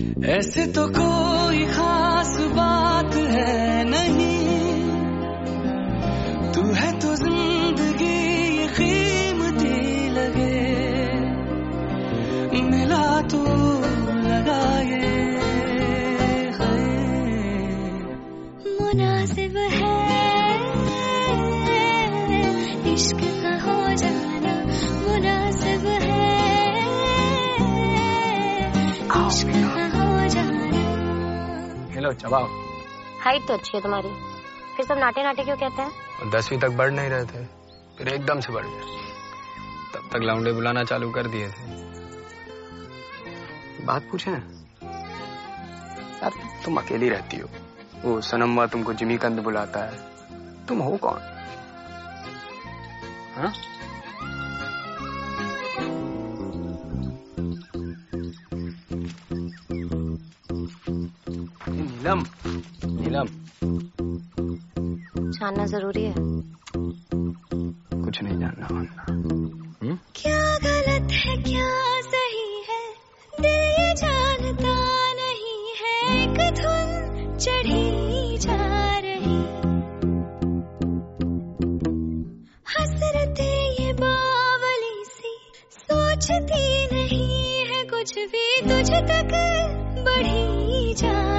ऐसे तो कोई खास बात है नहीं, तू है तो जिंदगी ये कीमती लगे, मिला तो लगा ये मुनासिब है इश्क का हो जाना, मुनासिब है इश्क का हो जाना। हेलो चबाओ। हाइट तो अच्छी है तुम्हारी, फिर सब नाटे नाटे क्यों कहते हैं? 10वीं तक बढ़ नहीं रहे थे, फिर एकदम से बढ़ गए, तब तक लौंडे बुलाना चालू कर दिए थे। बात पूछे यार, तुम अकेली रहती हो, वो सनम्मा तुमको जिमीकंद बुलाता है, तुम हो कौन? हाँ? नीलम, नीलम जानना जरूरी है। कुछ नहीं जानना वरना। क्या गलत है क्या सही है, दिल ये जानता नहीं है, एक धुन चढ़ी जा रही, हसरते ये बावली सी, सोचती नहीं है कुछ भी, तुझ तक बढ़ी जा